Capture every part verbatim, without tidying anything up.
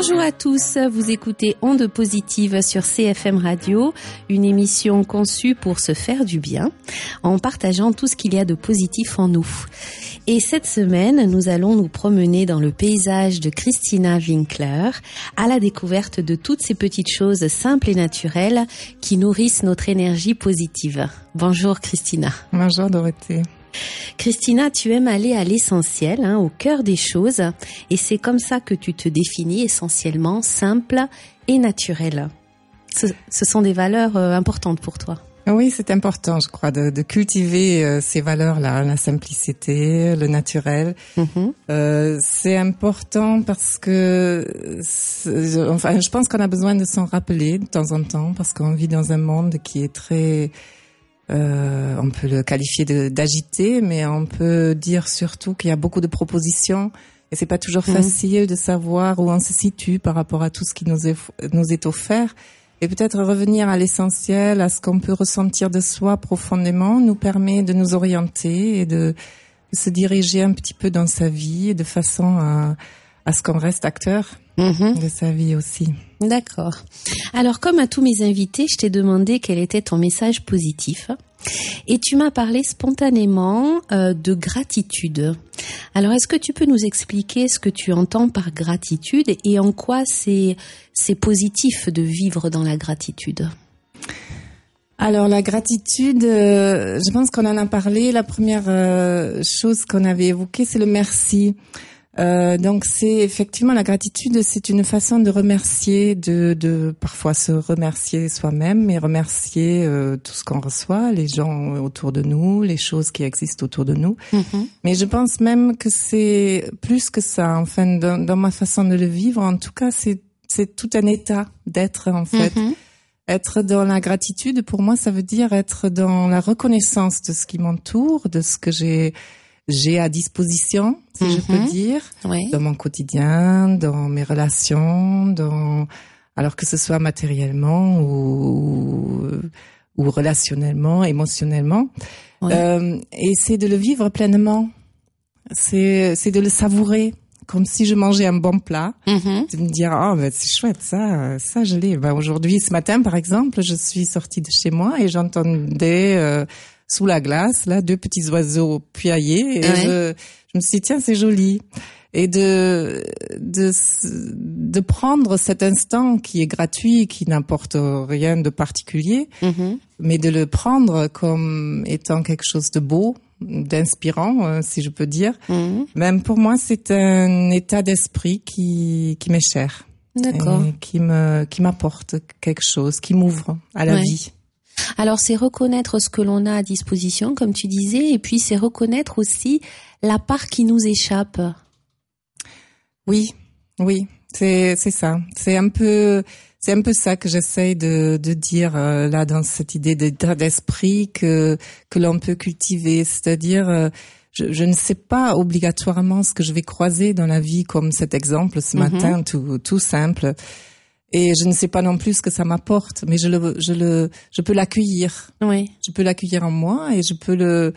Bonjour à tous, vous écoutez Ondes Positives sur C F M Radio, une émission conçue pour se faire du bien, en partageant tout ce qu'il y a de positif en nous. Et cette semaine, nous allons nous promener dans le paysage de Christina Winkler, à la découverte de toutes ces petites choses simples et naturelles qui nourrissent notre énergie positive. Bonjour Christina. Bonjour Dorothée. Christina, tu aimes aller à l'essentiel, hein, au cœur des choses, et c'est comme ça que tu te définis essentiellement simple et naturel. Ce, ce sont des valeurs euh, importantes pour toi. Oui, c'est important, je crois, de, de cultiver euh, ces valeurs-là, la simplicité, le naturel. Mm-hmm. Euh, c'est important parce que, enfin, je pense qu'on a besoin de s'en rappeler de temps en temps, parce qu'on vit dans un monde qui est très... Euh, on peut le qualifier de, d'agité, mais on peut dire surtout qu'il y a beaucoup de propositions et c'est pas toujours mmh. facile de savoir où on se situe par rapport à tout ce qui nous est, nous est offert. Et peut-être revenir à l'essentiel, à ce qu'on peut ressentir de soi profondément, nous permet de nous orienter et de, de se diriger un petit peu dans sa vie de façon à, à ce qu'on reste acteur mmh. de sa vie aussi. D'accord. Alors, comme à tous mes invités, je t'ai demandé quel était ton message positif. Et tu m'as parlé spontanément euh, de gratitude. Alors, est-ce que tu peux nous expliquer ce que tu entends par gratitude et en quoi c'est, c'est positif de vivre dans la gratitude ? Alors, la gratitude, euh, je pense qu'on en a parlé. La première euh, chose qu'on avait évoquée, c'est le merci. Euh, donc c'est effectivement la gratitude, c'est une façon de remercier, de, de parfois se remercier soi-même, mais remercier euh, tout ce qu'on reçoit, les gens autour de nous, les choses qui existent autour de nous. Mm-hmm. Mais je pense même que c'est plus que ça. Enfin, dans, dans ma façon de le vivre, en tout cas, c'est c'est tout un état d'être en fait. Mm-hmm. Être dans la gratitude, pour moi, ça veut dire être dans la reconnaissance de ce qui m'entoure, de ce que j'ai j'ai à disposition, si mmh. je peux dire, oui. dans mon quotidien, dans mes relations, dans alors que ce soit matériellement ou ou relationnellement, émotionnellement. Oui. Euh, et c'est de le vivre pleinement. C'est c'est de le savourer comme si je mangeais un bon plat, mmh. de me dire ah oh, ben c'est chouette ça ça je l'ai. Ben aujourd'hui ce matin par exemple, je suis sortie de chez moi et j'entendais euh, sous la glace, là, deux petits oiseaux piaillaient, et ouais. je, je me suis dit, tiens, c'est joli. Et de, de, de prendre cet instant qui est gratuit, qui n'apporte rien de particulier, mm-hmm. mais de le prendre comme étant quelque chose de beau, d'inspirant, si je peux dire. Mm-hmm. Même pour moi, c'est un état d'esprit qui, qui m'est cher. D'accord. Et qui me, qui m'apporte quelque chose, qui m'ouvre à la ouais. vie. Alors, c'est reconnaître ce que l'on a à disposition, comme tu disais, et puis c'est reconnaître aussi la part qui nous échappe. Oui, oui, c'est c'est ça. C'est un peu c'est un peu ça que j'essaye de de dire euh, là dans cette idée d'état d'esprit que que l'on peut cultiver, c'est-à-dire euh, je, je ne sais pas obligatoirement ce que je vais croiser dans la vie, comme cet exemple ce mm-hmm. matin, tout tout simple. Et je ne sais pas non plus ce que ça m'apporte, mais je le, je le, je peux l'accueillir. Oui. Je peux l'accueillir en moi et je peux le,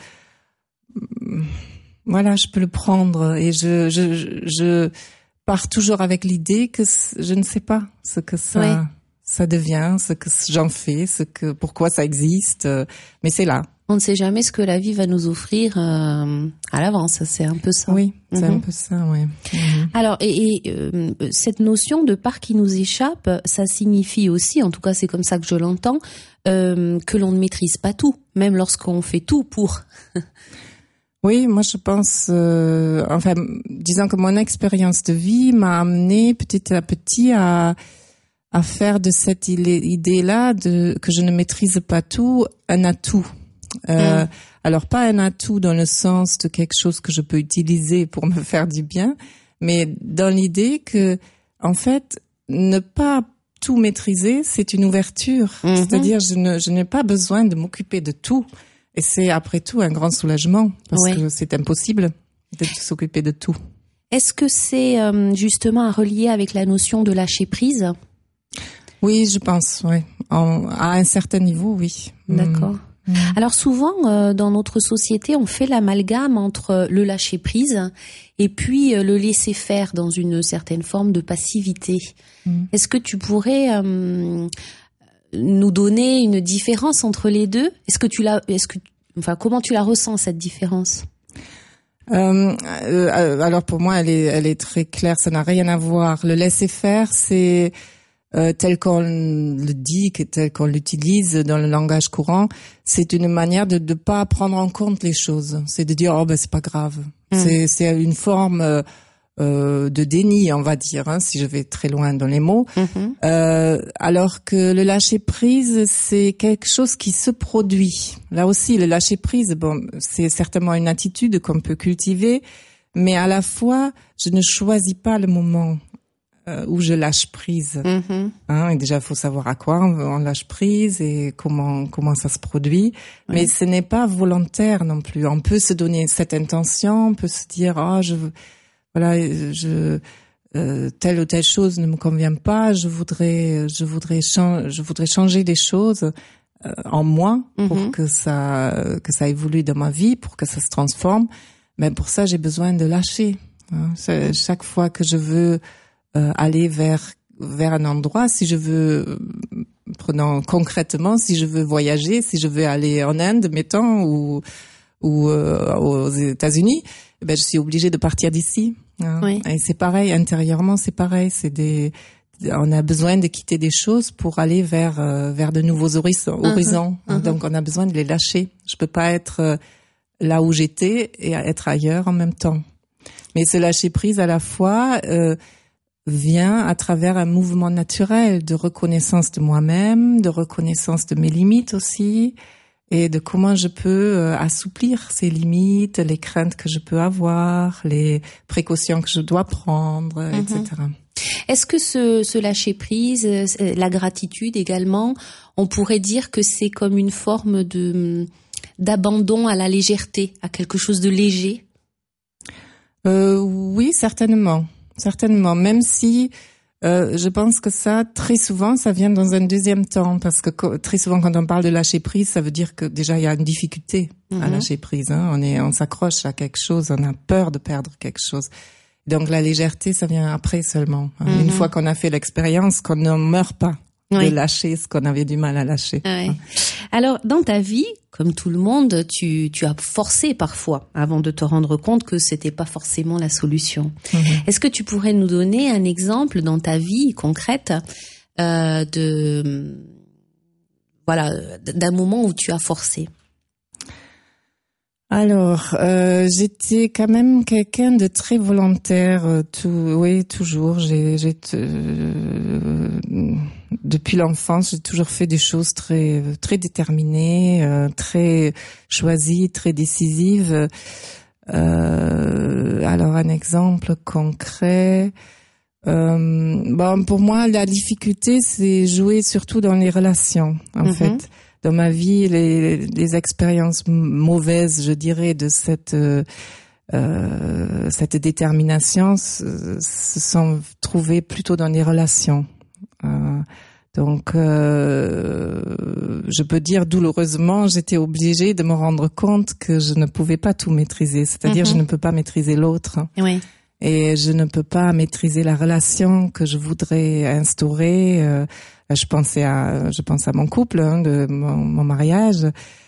voilà, je peux le prendre et je, je, je pars toujours avec l'idée que je ne sais pas ce que ça, oui. ça devient, ce que j'en fais, ce que, pourquoi ça existe, mais c'est là. On ne sait jamais ce que la vie va nous offrir euh, à l'avance, c'est un peu ça. Oui, c'est mm-hmm. un peu ça, oui. Mm-hmm. Alors, et, et euh, cette notion de part qui nous échappe, ça signifie aussi, en tout cas c'est comme ça que je l'entends, euh, que l'on ne maîtrise pas tout, même lorsqu'on fait tout pour. Oui, moi je pense, euh, enfin, disons que mon expérience de vie m'a amené petit à petit à à faire de cette idée-là de que je ne maîtrise pas tout un atout. Euh, mmh. Alors pas un atout dans le sens de quelque chose que je peux utiliser pour me faire du bien, mais dans l'idée que, en fait, ne pas tout maîtriser, c'est une ouverture. Mmh. C'est-à-dire, je ne, je n'ai pas besoin de m'occuper de tout. Et c'est après tout un grand soulagement, parce oui. que c'est impossible de s'occuper de tout. Est-ce que c'est euh, justement à relier avec la notion de lâcher prise ? Oui, je pense, oui. En, à un certain niveau, oui. D'accord. Mmh. Alors souvent, euh, dans notre société, on fait l'amalgame entre le lâcher-prise et puis euh, le laisser-faire dans une certaine forme de passivité. Mmh. Est-ce que tu pourrais euh, nous donner une différence entre les deux ? Est-ce que tu l'as, est-ce que, enfin, comment tu la ressens, cette différence ? Euh, euh, alors pour moi, elle est, elle est très claire. Ça n'a rien à voir. Le laisser-faire, c'est euh, tel qu'on le dit, tel qu'on l'utilise dans le langage courant, c'est une manière de ne pas prendre en compte les choses. C'est de dire oh ben c'est pas grave. Mmh. C'est, c'est une forme euh, euh, de déni, on va dire, hein, si je vais très loin dans les mots. Mmh. Euh, alors que le lâcher prise, c'est quelque chose qui se produit. Là aussi, le lâcher prise, bon, c'est certainement une attitude qu'on peut cultiver, mais à la fois, je ne choisis pas le moment euh, où je lâche prise. Mmh. Hein, et déjà, il faut savoir à quoi on, on lâche prise et comment comment ça se produit. Oui. Mais ce n'est pas volontaire non plus. On peut se donner cette intention, on peut se dire ah oh, je veux Voilà, je euh, telle ou telle chose ne me convient pas. Je voudrais, je voudrais changer, je voudrais changer des choses euh, en moi pour mm-hmm. que ça, que ça évolue dans ma vie, pour que ça se transforme. Mais pour ça, j'ai besoin de lâcher. Hein. C'est, chaque fois que je veux euh, aller vers vers un endroit, si je veux, prenons concrètement, si je veux voyager, si je veux aller en Inde, mettons, ou ou euh, aux États-Unis, ben je suis obligée de partir d'ici. Hein. Oui. Et c'est pareil intérieurement, c'est pareil. C'est des, on a besoin de quitter des choses pour aller vers euh, vers de nouveaux horizons. Uh-huh. horizons. Uh-huh. Donc on a besoin de les lâcher. Je peux pas être euh, là où j'étais et être ailleurs en même temps. Mais ce lâcher prise à la fois euh, vient à travers un mouvement naturel de reconnaissance de moi-même, de reconnaissance de mes limites aussi. Et de comment je peux euh, assouplir ces limites, les craintes que je peux avoir, les précautions que je dois prendre, mm-hmm. et cetera. Est-ce que ce, ce lâcher-prise, la gratitude également, on pourrait dire que c'est comme une forme de d'abandon à la légèreté, à quelque chose de léger ? euh, Oui, certainement. Certainement, même si... Euh, je pense que ça, très souvent, ça vient dans un deuxième temps, parce que très souvent, quand on parle de lâcher prise, ça veut dire que déjà il y a une difficulté mm-hmm. à lâcher prise. Hein. On est, on s'accroche à quelque chose, on a peur de perdre quelque chose. Donc la légèreté, ça vient après seulement. Hein. Mm-hmm. Une fois qu'on a fait l'expérience, qu'on ne meurt pas oui. de lâcher ce qu'on avait du mal à lâcher. Oui. Hein. Alors, dans ta vie, comme tout le monde, tu, tu as forcé parfois avant de te rendre compte que c'était pas forcément la solution. Mmh. Est-ce que tu pourrais nous donner un exemple dans ta vie concrète euh, de voilà d'un moment où tu as forcé ? Alors, euh, j'étais quand même quelqu'un de très volontaire. Euh, tout, oui, toujours. J'ai, j'ai euh, depuis l'enfance, j'ai toujours fait des choses très, très déterminées, euh, très choisies, très décisives. Euh, alors, un exemple concret. Euh, bon, pour moi, la difficulté, c'est jouer surtout dans les relations, en mm-hmm. fait. Dans ma vie, les, les expériences mauvaises, je dirais, de cette euh, euh, cette détermination se, se sont trouvées plutôt dans les relations. Euh, donc, euh, je peux dire douloureusement, j'étais obligée de me rendre compte que je ne pouvais pas tout maîtriser. C'est-à-dire, mm-hmm. je ne peux pas maîtriser l'autre. Oui. Et je ne peux pas maîtriser la relation que je voudrais instaurer. Euh, je pensais à, je pense à mon couple, hein, de mon, mon mariage,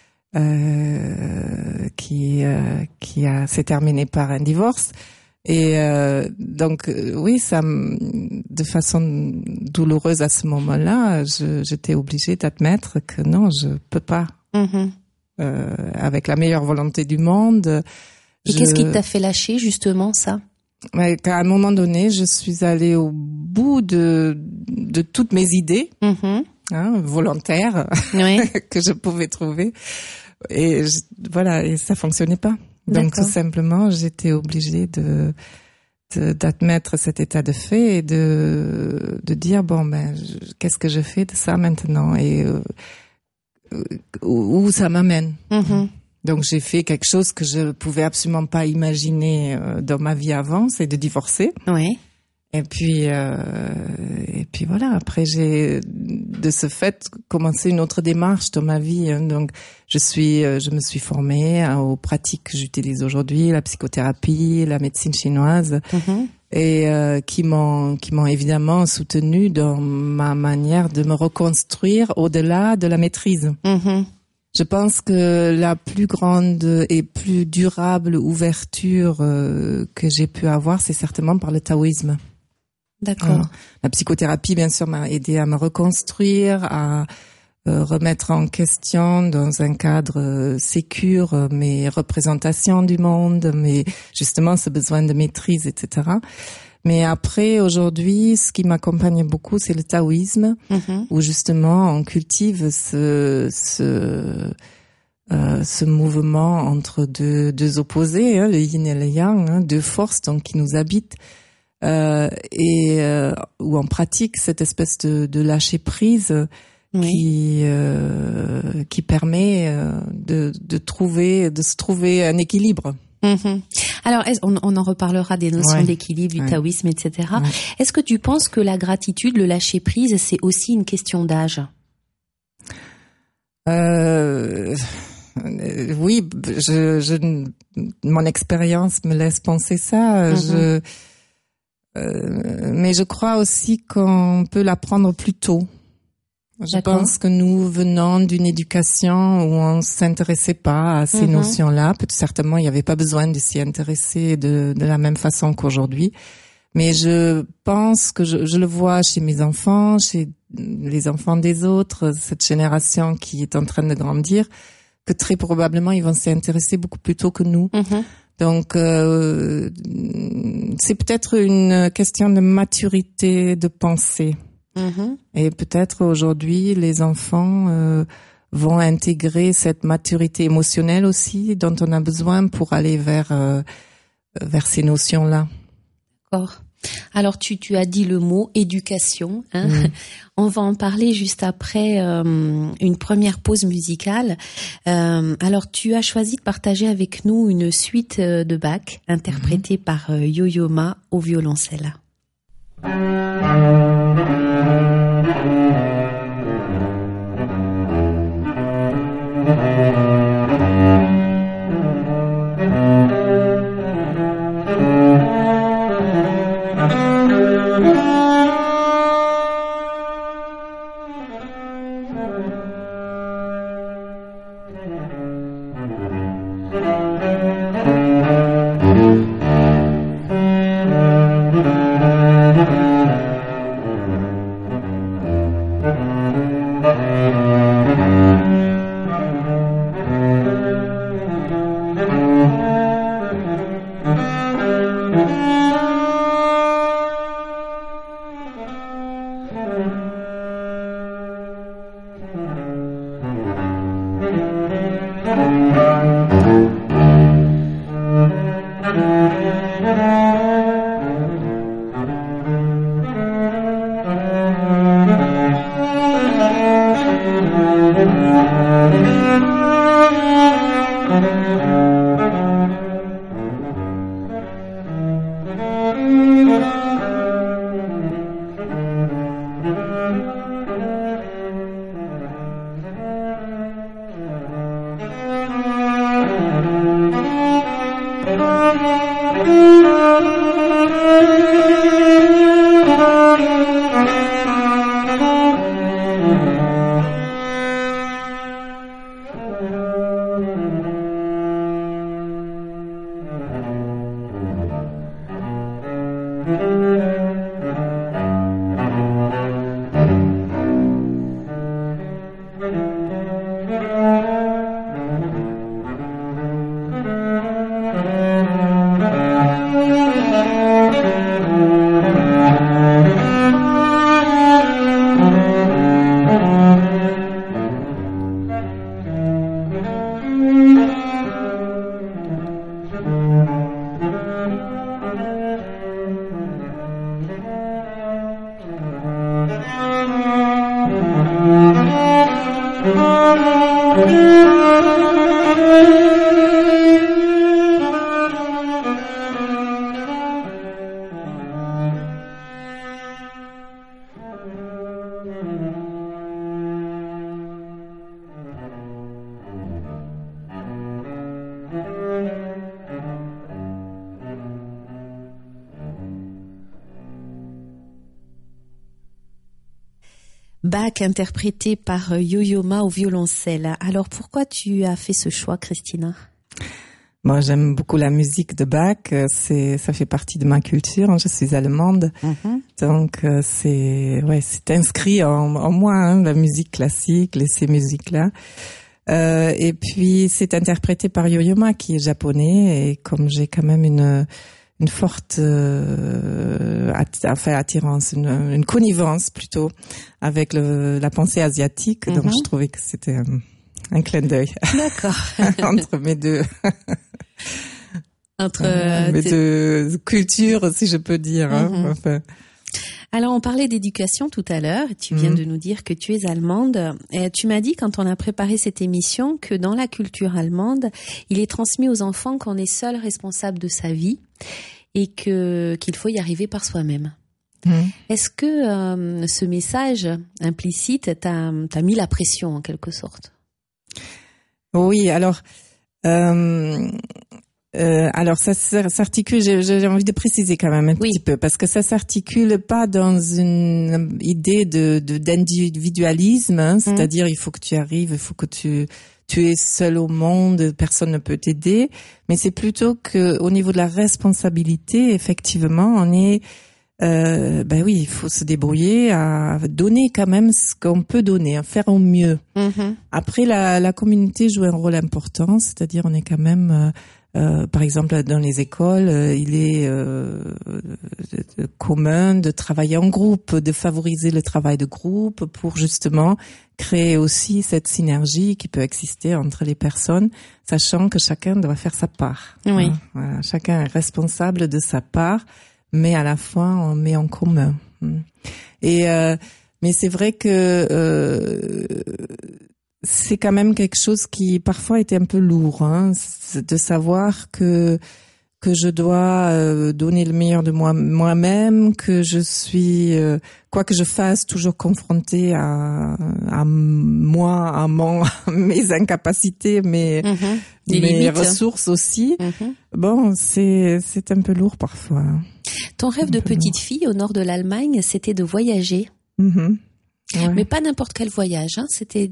euh, qui euh, qui a s'est terminé par un divorce. Et euh, donc oui, ça, de façon douloureuse à ce moment-là, je, j'étais obligée d'admettre que non, je peux pas. Mm-hmm. Euh, avec la meilleure volonté du monde. Et je... qu'est-ce qui t'a fait lâcher justement ça? Ouais, qu'à un moment donné, je suis allée au bout de de toutes mes idées, mm-hmm. hein, volontaires, oui. que je pouvais trouver, et je, voilà, et ça fonctionnait pas. Donc D'accord. tout simplement, j'étais obligée de, de d'admettre cet état de fait et de de dire bon ben je, qu'est-ce que je fais de ça maintenant et euh, où, où ça m'amène. Mm-hmm. Donc j'ai fait quelque chose que je pouvais absolument pas imaginer dans ma vie avant, c'est de divorcer. Oui. Et puis, euh, et puis voilà. Après, j'ai de ce fait commencé une autre démarche dans ma vie. Hein. Donc, je suis, je me suis formée hein, aux pratiques que j'utilise aujourd'hui, la psychothérapie, la médecine chinoise, mm-hmm. et euh, qui m'ont, qui m'ont évidemment soutenue dans ma manière de me reconstruire au-delà de la maîtrise. Mm-hmm. Je pense que la plus grande et plus durable ouverture euh, que j'ai pu avoir, c'est certainement par le taoïsme. D'accord. Alors, la psychothérapie, bien sûr, m'a aidé à me reconstruire, à euh, remettre en question dans un cadre euh, sécure euh, mes représentations du monde, mais justement ce besoin de maîtrise, et cetera. Mais après, aujourd'hui, ce qui m'accompagne beaucoup, c'est le taoïsme, mm-hmm. où justement on cultive ce ce euh, ce mouvement entre deux deux opposés, hein, le yin et le yang, hein, deux forces donc qui nous habitent. Euh, et euh, où on pratique cette espèce de, de lâcher prise oui. qui euh, qui permet euh, de de trouver de se trouver un équilibre. Mmh. Alors, on, on en reparlera des notions ouais. d'équilibre, du ouais. taoïsme, et cetera. Ouais. Est-ce que tu penses que la gratitude, le lâcher prise, c'est aussi une question d'âge ? Euh, oui, je, je mon expérience me laisse penser ça. Mmh. Je Euh, mais je crois aussi qu'on peut l'apprendre plus tôt. Je D'accord. pense que nous venons d'une éducation où on s'intéressait pas à ces mm-hmm. notions-là. Peut-être certainement il n'y avait pas besoin de s'y intéresser de, de la même façon qu'aujourd'hui. Mais je pense que je, je le vois chez mes enfants, chez les enfants des autres, cette génération qui est en train de grandir, que très probablement ils vont s'y intéresser beaucoup plus tôt que nous. Mm-hmm. Donc, euh, c'est peut-être une question de maturité de pensée. Mm-hmm. Et peut-être aujourd'hui, les enfants euh, vont intégrer cette maturité émotionnelle aussi dont on a besoin pour aller vers euh, vers ces notions-là. D'accord. Alors, tu, tu as dit le mot éducation. Hein. Mmh. On va en parler juste après euh, une première pause musicale. Euh, alors, tu as choisi de partager avec nous une suite de Bach interprétée mmh. par euh, Yo-Yo Ma au violoncelle. Bach interprété par Yo-Yo Ma au violoncelle. Alors pourquoi tu as fait ce choix, Christina? Moi, j'aime beaucoup la musique de Bach. C'est, ça fait partie de ma culture. Je suis allemande, mm-hmm. donc c'est, ouais, c'est inscrit en, en moi, hein, la musique classique, les, ces musiques-là. Euh, et puis c'est interprété par Yo-Yo Ma, qui est japonais, et comme j'ai quand même une une forte, euh, att- enfin attirance, une, une connivence plutôt avec le, la pensée asiatique, mm-hmm. donc je trouvais que c'était un, un clin d'œil. D'accord. entre mes deux. Entre euh, mes deux cultures, si je peux dire. Hein, mm-hmm. enfin. Alors, on parlait d'éducation tout à l'heure. Tu viens mmh. de nous dire que tu es allemande. Et tu m'as dit, quand on a préparé cette émission, que dans la culture allemande, il est transmis aux enfants qu'on est seul responsable de sa vie et que qu'il faut y arriver par soi-même. Mmh. Est-ce que euh, ce message implicite t'a, t'a mis la pression, en quelque sorte? Oui, alors... Euh... Euh, alors ça s'articule, j'ai, j'ai envie de préciser quand même un oui. petit peu, parce que ça s'articule pas dans une idée de, de d'individualisme, hein, mmh. c'est-à-dire il faut que tu arrives, il faut que tu tu es seul au monde, personne ne peut t'aider, mais c'est plutôt que au niveau de la responsabilité, effectivement, on est euh, ben oui, il faut se débrouiller à donner quand même ce qu'on peut donner, à faire au mieux. Mmh. Après, la, la communauté joue un rôle important, c'est-à-dire on est quand même euh, Euh, par exemple, dans les écoles, euh, il est euh, de, de commun de travailler en groupe, de favoriser le travail de groupe pour justement créer aussi cette synergie qui peut exister entre les personnes, sachant que chacun doit faire sa part. Oui. Hein, voilà, chacun est responsable de sa part, mais à la fois on met en commun. Et euh, mais c'est vrai que euh, c'est quand même quelque chose qui parfois était un peu lourd, hein, de savoir que que je dois euh, donner le meilleur de moi moi-même, que je suis euh, quoi que je fasse toujours confrontée à à moi, à mon mes incapacités, mes mmh, mes limites. Ressources aussi. Mmh. Bon, c'est c'est un peu lourd parfois. Ton rêve de petite lourd. Fille au nord de l'Allemagne, c'était de voyager. Mmh. Ouais. Mais pas n'importe quel voyage, hein, c'était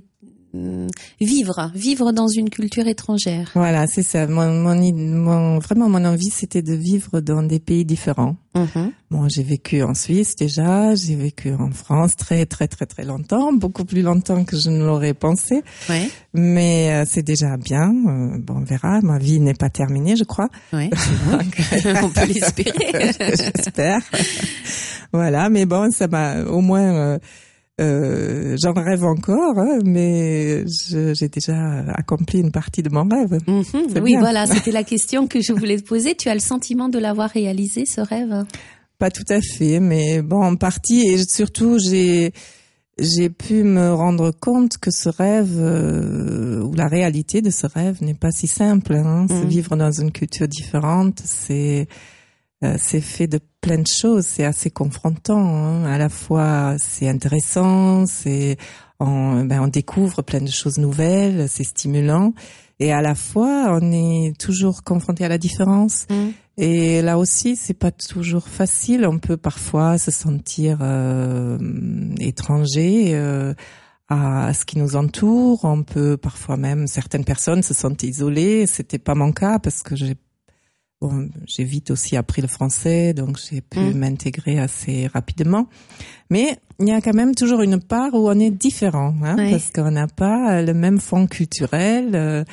vivre, vivre dans une culture étrangère. Voilà, c'est ça. Mon, mon, mon, vraiment, mon envie, c'était de vivre dans des pays différents. Mm-hmm. Bon, j'ai vécu en Suisse déjà, j'ai vécu en France très, très, très, très longtemps, beaucoup plus longtemps que je ne l'aurais pensé. Ouais. Mais euh, c'est déjà bien. Euh, bon, on verra. Ma vie n'est pas terminée, je crois. Ouais. On peut l'espérer. J'espère. Voilà, mais bon, ça m'a au moins. Euh, Euh, j'en rêve encore, hein, mais je, j'ai déjà accompli une partie de mon rêve. Mmh, oui, bien. Voilà, c'était la question que je voulais te poser. Tu as le sentiment de l'avoir réalisé, ce rêve? Pas tout à fait, mais bon, en partie. Et surtout, j'ai j'ai pu me rendre compte que ce rêve, euh, ou la réalité de ce rêve n'est pas si simple. Hein. Mmh. Vivre dans une culture différente, c'est... Euh, c'est fait de plein de choses, c'est assez confrontant, hein. À la fois c'est intéressant, c'est on, ben on découvre plein de choses nouvelles, c'est stimulant, et à la fois on est toujours confronté à la différence. Mmh. Et là aussi c'est pas toujours facile, on peut parfois se sentir euh, étranger euh, à ce qui nous entoure, on peut parfois même, certaines personnes se sentent isolées. C'était pas mon cas parce que j'ai Bon, j'ai vite aussi appris le français, donc j'ai pu mmh. m'intégrer assez rapidement. Mais il y a quand même toujours une part où on est différent, hein, oui. parce qu'on n'a pas le même fond culturel. Euh,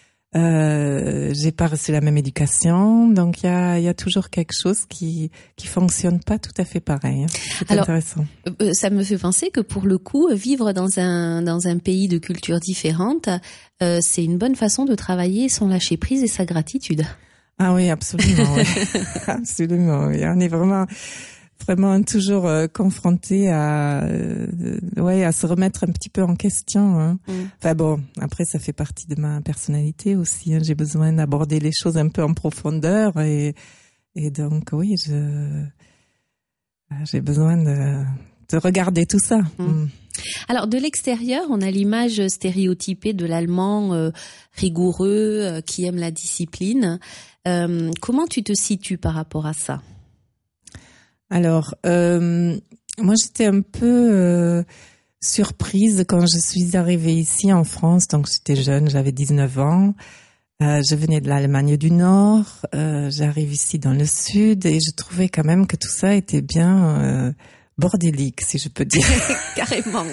euh, j'ai pas reçu la même éducation, donc il y a, il y a toujours quelque chose qui qui fonctionne pas tout à fait pareil. Hein. C'est Alors, intéressant. Euh, ça me fait penser que pour le coup, vivre dans un dans un pays de culture différente, euh, c'est une bonne façon de travailler son lâcher prise et sa gratitude. Ah oui, absolument, oui. absolument. Oui. On est vraiment, vraiment toujours euh, confronté à, euh, ouais, à se remettre un petit peu en question. Hein. Mm. Enfin bon, après ça fait partie de ma personnalité aussi. Hein. J'ai besoin d'aborder les choses un peu en profondeur et et donc oui, je j'ai besoin de de regarder tout ça. Mm. Mm. Alors de l'extérieur, on a l'image stéréotypée de l'Allemand euh, rigoureux, euh, qui aime la discipline. Euh, comment tu te situes par rapport à ça? Alors, euh, moi j'étais un peu euh, surprise quand je suis arrivée ici en France. Donc j'étais jeune, j'avais dix-neuf ans. Euh, je venais de l'Allemagne du Nord. Euh, j'arrive ici dans le Sud et je trouvais quand même que tout ça était bien euh, bordélique, si je peux dire. Carrément.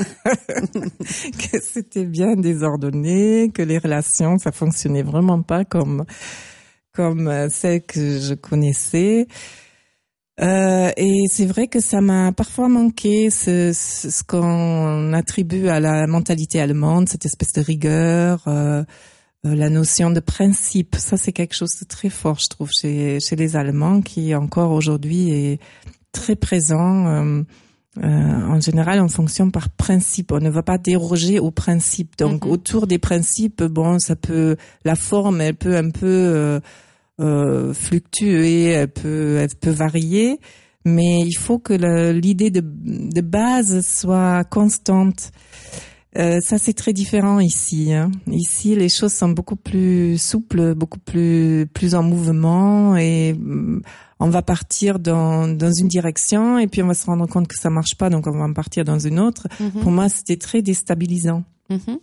Que c'était bien désordonné, que les relations, ça fonctionnait vraiment pas comme comme celles que je connaissais. Euh, et c'est vrai que ça m'a parfois manqué ce, ce, ce qu'on attribue à la mentalité allemande, cette espèce de rigueur, euh, euh, la notion de principe. Ça, c'est quelque chose de très fort, je trouve, chez, chez les Allemands, qui encore aujourd'hui est très présent. Euh, euh, en général, on fonctionne par principe. On ne va pas déroger aux principes. Donc, mm-hmm. autour des principes, bon, ça peut, la forme, elle peut un peu euh, Euh, fluctuer, elle peut, elle peut varier, mais il faut que le, l'idée de, de base soit constante. Euh, ça, c'est très différent ici. Hein. Ici, les choses sont beaucoup plus souples, beaucoup plus, plus en mouvement, et on va partir dans, dans une direction, et puis on va se rendre compte que ça marche pas, donc on va en partir dans une autre. Mm-hmm. Pour moi, c'était très déstabilisant, mm-hmm.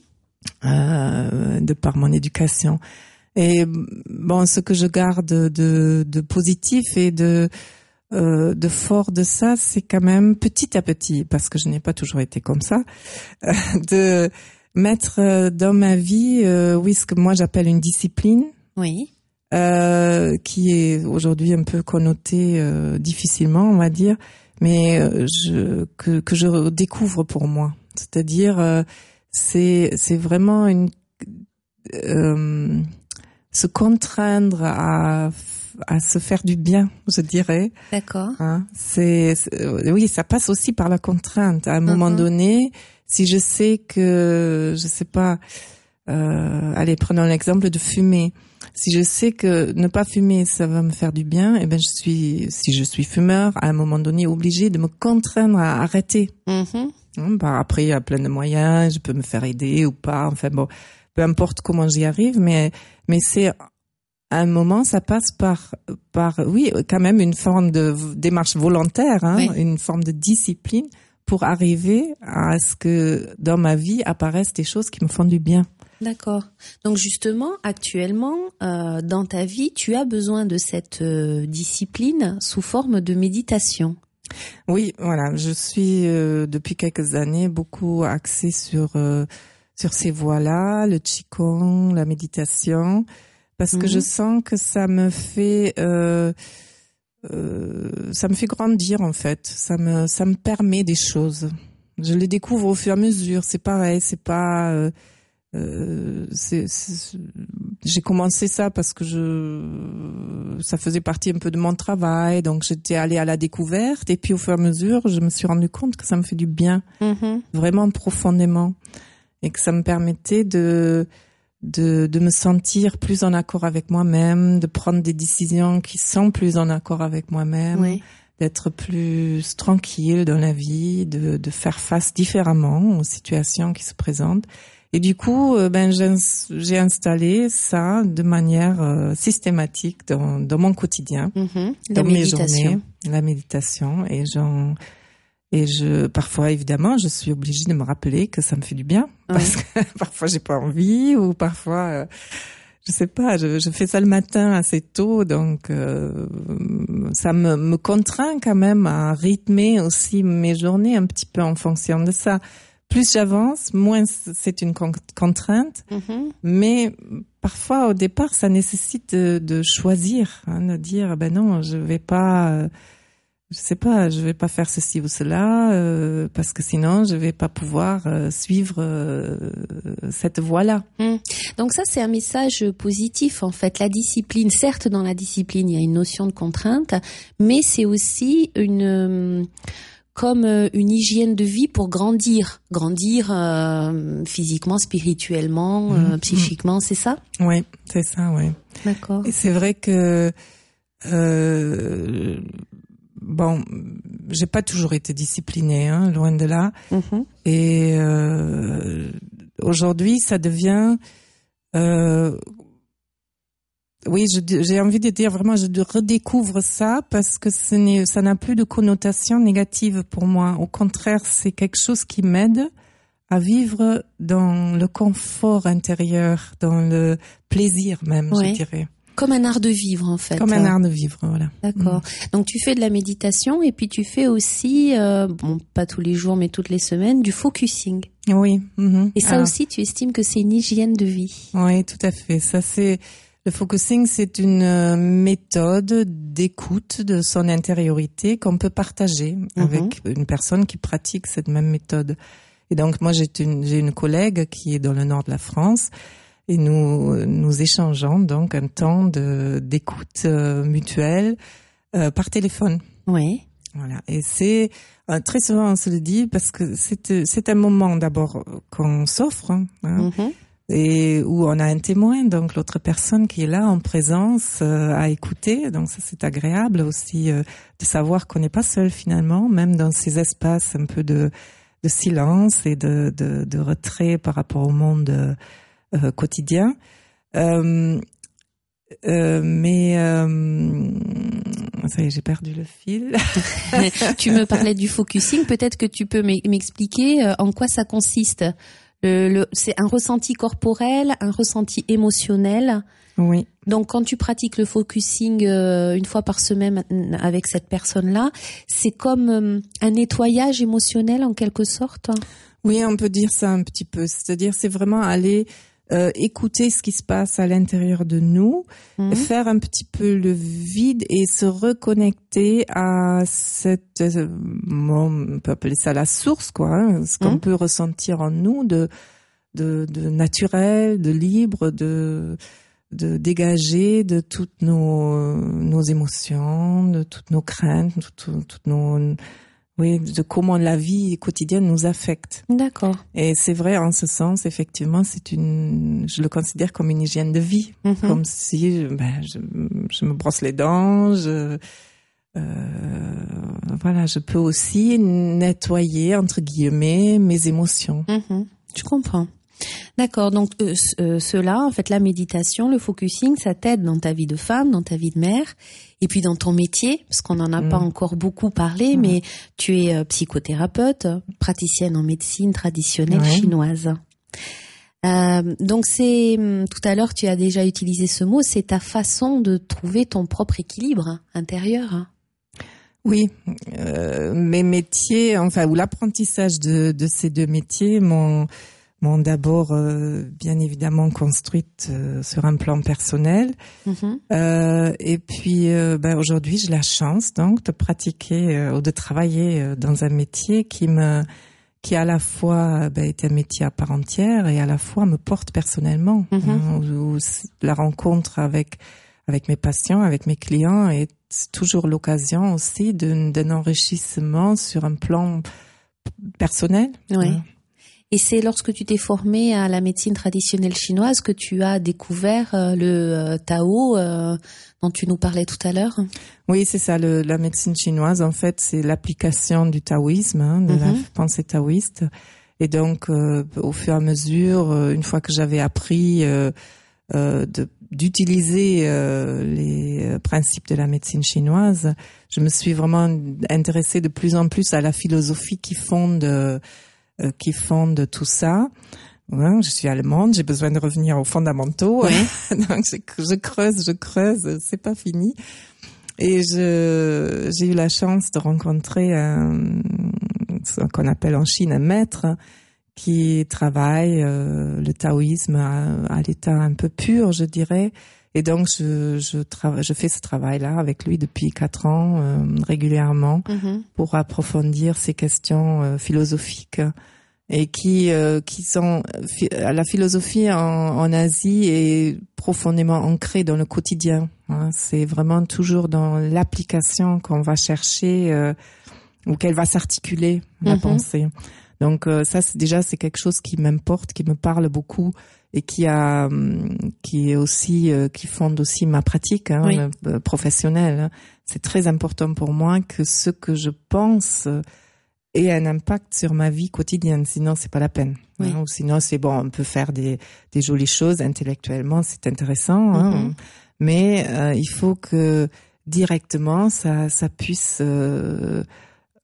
euh, de par mon éducation. Et bon, ce que je garde de, de positif et de, euh, de fort de ça, c'est quand même petit à petit, parce que je n'ai pas toujours été comme ça, euh, de mettre dans ma vie, euh, oui, ce que moi j'appelle une discipline. Oui. Euh, qui est aujourd'hui un peu connotée euh, difficilement, on va dire, mais euh, je, que, que je découvre pour moi. C'est-à-dire, euh, c'est, c'est vraiment une... Euh, se contraindre à à se faire du bien, je dirais. D'accord. Hein, c'est, c'est oui, ça passe aussi par la contrainte. À un uh-huh. moment donné, si je sais que je sais pas, euh, allez, prenons l'exemple de fumer. Si je sais que ne pas fumer, ça va me faire du bien, eh ben je suis, si je suis fumeur, à un moment donné, obligée de me contraindre à arrêter. Uh-huh. Hein, bah, après, il y a plein de moyens, je peux me faire aider ou pas. Enfin bon. Peu importe comment j'y arrive, mais mais c'est à un moment, ça passe par par oui quand même une forme de démarche volontaire, hein, oui. Une forme de discipline pour arriver à ce que dans ma vie apparaissent des choses qui me font du bien. D'accord. Donc justement, actuellement, euh, dans ta vie, tu as besoin de cette euh, discipline sous forme de méditation. Oui, voilà. Je suis euh, depuis quelques années beaucoup axée sur euh, sur ces voies-là, le qigong, la méditation, parce mmh. que je sens que ça me fait euh, euh, ça me fait grandir en fait, ça me ça me permet des choses. Je les découvre au fur et à mesure, c'est pareil, c'est pas euh, euh, c'est, c'est j'ai commencé ça parce que je ça faisait partie un peu de mon travail, donc j'étais allée à la découverte, et puis au fur et à mesure, je me suis rendu compte que ça me fait du bien, mmh. vraiment profondément. Et que ça me permettait de, de, de me sentir plus en accord avec moi-même, de prendre des décisions qui sont plus en accord avec moi-même, oui. D'être plus tranquille dans la vie, de, de faire face différemment aux situations qui se présentent. Et du coup, ben, j'ai, j'ai installé ça de manière euh, systématique dans, dans mon quotidien, mmh, dans mes journées, la méditation, et j'en... Et je, parfois, évidemment, je suis obligée de me rappeler que ça me fait du bien, parce ouais. que parfois j'ai pas envie, ou parfois, euh, je sais pas, je, je fais ça le matin assez tôt, donc euh, ça me, me contraint quand même à rythmer aussi mes journées un petit peu en fonction de ça. Plus j'avance, moins c'est une con- contrainte, mm-hmm. mais parfois au départ, ça nécessite de, de choisir, hein, de dire ben non, je vais pas. Euh, Je sais pas, je vais pas faire ceci ou cela euh, parce que sinon je vais pas pouvoir euh, suivre euh, cette voie-là. Mmh. Donc ça c'est un message positif en fait. La discipline, certes dans la discipline il y a une notion de contrainte, mais c'est aussi une comme une hygiène de vie pour grandir, grandir euh, physiquement, spirituellement, mmh. euh, psychiquement, c'est ça ? Oui, c'est ça, oui. D'accord. Et c'est vrai que euh, bon, j'ai pas toujours été disciplinée, hein, loin de là. Mmh. Et euh, aujourd'hui, ça devient, euh, oui, je, j'ai envie de dire vraiment, je redécouvre ça parce que ce n'est, ça n'a plus de connotation négative pour moi. Au contraire, c'est quelque chose qui m'aide à vivre dans le confort intérieur, dans le plaisir même, ouais. je dirais. Comme un art de vivre, en fait. Comme un art de vivre, voilà. D'accord. Mmh. Donc, tu fais de la méditation et puis tu fais aussi, euh, bon, pas tous les jours, mais toutes les semaines, du focusing. Oui. Mmh. Et ça ah. aussi, tu estimes que c'est une hygiène de vie. Oui, tout à fait. Ça, c'est, le focusing, c'est une méthode d'écoute de son intériorité qu'on peut partager mmh. avec une personne qui pratique cette même méthode. Et donc, moi, j'ai une, j'ai une collègue qui est dans le nord de la France. Et nous nous échangeons donc un temps de d'écoute euh, mutuelle euh, par téléphone. Oui. Voilà. Et c'est euh, très souvent on se le dit parce que c'est c'est un moment d'abord qu'on s'offre hein, mm-hmm. et où on a un témoin, donc l'autre personne qui est là en présence euh, à écouter. Donc ça c'est agréable aussi euh, de savoir qu'on n'est pas seul finalement, même dans ces espaces un peu de de silence et de de, de retrait par rapport au monde. Euh, Euh, quotidien, euh, euh, mais euh, ça y est, j'ai perdu le fil. Tu me parlais du focusing, peut-être que tu peux m'expliquer en quoi ça consiste. Le, le, c'est un ressenti corporel, un ressenti émotionnel. Oui. Donc, quand tu pratiques le focusing euh, une fois par semaine avec cette personne-là, c'est comme euh, un nettoyage émotionnel en quelque sorte. Oui, on peut dire ça un petit peu. C'est-à-dire, c'est vraiment aller Euh, écouter ce qui se passe à l'intérieur de nous, mmh. faire un petit peu le vide et se reconnecter à cette, euh, on peut appeler ça la source, quoi, hein, ce qu'on mmh. peut ressentir en nous de, de, de naturel, de libre, de, de dégagé de toutes nos, nos émotions, de toutes nos craintes, de toutes, toutes nos Oui, de comment la vie quotidienne nous affecte. D'accord. Et c'est vrai, en ce sens, effectivement, c'est une, je le considère comme une hygiène de vie. Mm-hmm. Comme si, ben, je, je me brosse les dents, je, euh, voilà, je peux aussi nettoyer, entre guillemets, mes émotions. Mm-hmm. Je comprends. D'accord, donc euh, euh, cela, en fait, la méditation, le focusing, ça t'aide dans ta vie de femme, dans ta vie de mère, et puis dans ton métier, parce qu'on n'en a mmh. pas encore beaucoup parlé, mmh. mais tu es euh, psychothérapeute, praticienne en médecine traditionnelle ouais. chinoise. Euh, donc c'est, tout à l'heure tu as déjà utilisé ce mot, c'est ta façon de trouver ton propre équilibre intérieur. Oui, euh, mes métiers, enfin, ou l'apprentissage de, de ces deux métiers m'ont... m'ont d'abord euh, bien évidemment construite euh, sur un plan personnel mmh. euh, et puis euh, ben, aujourd'hui j'ai la chance donc de pratiquer euh, ou de travailler euh, dans un métier qui me qui à la fois ben, est un métier à part entière et à la fois me porte personnellement mmh. hein, où, où la rencontre avec avec mes patients, avec mes clients est toujours l'occasion aussi d'un, d'un enrichissement sur un plan personnel. Oui. Hein. Et c'est lorsque tu t'es formée à la médecine traditionnelle chinoise que tu as découvert euh, le euh, Tao euh, dont tu nous parlais tout à l'heure. Oui, c'est ça. Le, la médecine chinoise, en fait, c'est l'application du taoïsme, hein, de mm-hmm. la pensée taoïste. Et donc, euh, au fur et à mesure, euh, une fois que j'avais appris euh, euh, de, d'utiliser euh, les principes de la médecine chinoise, je me suis vraiment intéressée de plus en plus à la philosophie qui fonde euh, qui fonde tout ça. Ouais, je suis allemande, j'ai besoin de revenir aux fondamentaux. Oui. Donc je, je creuse, je creuse, c'est pas fini. Et je j'ai eu la chance de rencontrer un, ce qu'on appelle en Chine un maître qui travaille euh, le taoïsme à, à l'état un peu pur, je dirais. Et donc je je travaille, je fais ce travail-là avec lui depuis quatre ans euh, régulièrement mm-hmm. pour approfondir ces questions euh, philosophiques et qui euh, qui sont la philosophie en, en Asie est profondément ancrée dans le quotidien. Hein. C'est vraiment toujours dans l'application qu'on va chercher euh, ou qu'elle va s'articuler la mm-hmm. pensée. Donc euh, ça c'est déjà c'est quelque chose qui m'importe, qui me parle beaucoup. Et qui a, qui est aussi, euh, qui fonde aussi ma pratique hein, oui. euh, professionnelle. C'est très important pour moi que ce que je pense ait un impact sur ma vie quotidienne. Sinon, c'est pas la peine. Oui. Hein, ou sinon, c'est bon, on peut faire des, des jolies choses intellectuellement, c'est intéressant. Hein, mm-hmm. Mais euh, il faut que directement, ça, ça puisse euh,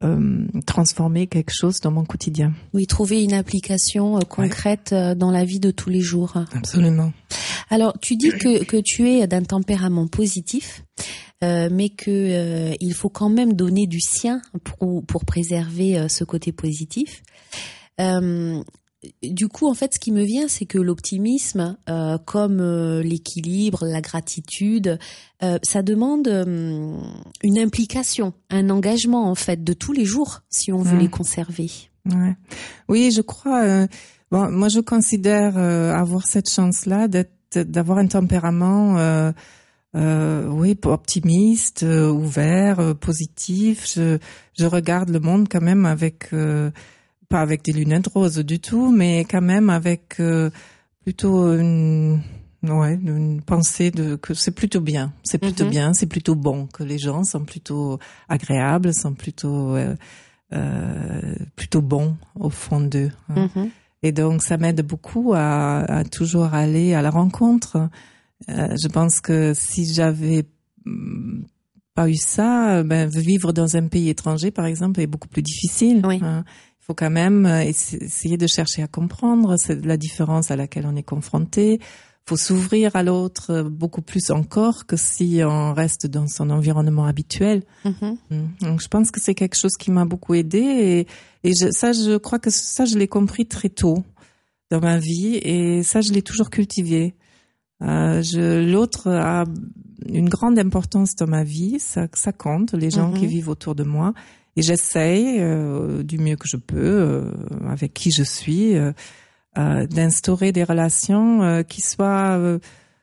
euh, transformer quelque chose dans mon quotidien. Oui, trouver une application euh, concrète ouais. euh, dans la vie de tous les jours. Absolument. Alors, tu dis que, que tu es d'un tempérament positif, euh, mais que euh, il faut quand même donner du sien pour, pour préserver euh, ce côté positif. Euh, du coup, en fait, ce qui me vient, c'est que l'optimisme, euh, comme euh, l'équilibre, la gratitude, euh, ça demande euh, une implication, un engagement, en fait, de tous les jours, si on veut mmh. les conserver. Ouais. Oui, je crois. Euh, bon, moi, je considère euh, avoir cette chance-là d'être d'avoir un tempérament euh, euh, oui optimiste, euh, ouvert, euh, positif. Je je regarde le monde quand même avec euh, pas avec des lunettes roses du tout, mais quand même avec euh, plutôt une ouais une pensée de que c'est plutôt bien, c'est plutôt mm-hmm. bien, c'est plutôt bon, que les gens sont plutôt agréables, sont plutôt euh, euh, plutôt bons au fond d'eux. Hein. Mm-hmm. Et donc, ça m'aide beaucoup à, à toujours aller à la rencontre. Euh, je pense que si j'avais pas eu ça, ben, vivre dans un pays étranger, par exemple, est beaucoup plus difficile. Oui. Hein. Il faut quand même essayer de chercher à comprendre la différence à laquelle on est confronté. Il faut s'ouvrir à l'autre beaucoup plus encore que si on reste dans son environnement habituel. Mm-hmm. Donc, je pense que c'est quelque chose qui m'a beaucoup aidée et, et je, ça, je crois que ça, je l'ai compris très tôt dans ma vie et ça, je l'ai toujours cultivé. Euh, je, l'autre a une grande importance dans ma vie, ça, ça compte, les gens mm-hmm. qui vivent autour de moi et j'essaye euh, du mieux que je peux euh, avec qui je suis. Euh, Euh, d'instaurer des relations euh, qui soient, euh,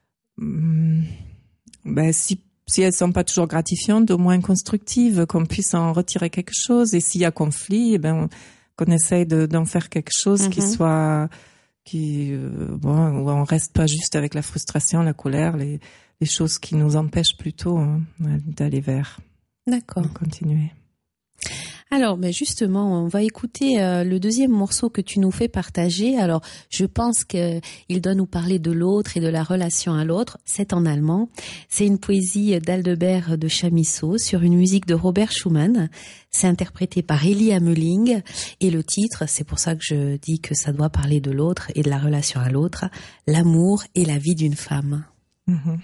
ben, si, si elles sont pas toujours gratifiantes, au moins constructives, qu'on puisse en retirer quelque chose. Et s'il y a conflit, eh ben, qu'on essaye de, d'en faire quelque chose mm-hmm. qui soit, qui, euh, bon, où on reste pas juste avec la frustration, la colère, les, les choses qui nous empêchent plutôt hein, d'aller vers. D'accord. De continuer. Alors, ben justement, on va écouter euh, le deuxième morceau que tu nous fais partager. Alors, je pense que il doit nous parler de l'autre et de la relation à l'autre. C'est en allemand. C'est une poésie d'Aldebert de Chamisso sur une musique de Robert Schumann. C'est interprété par Elie Hameling et le titre, c'est pour ça que je dis que ça doit parler de l'autre et de la relation à l'autre, l'amour et la vie d'une femme. Mm-hmm.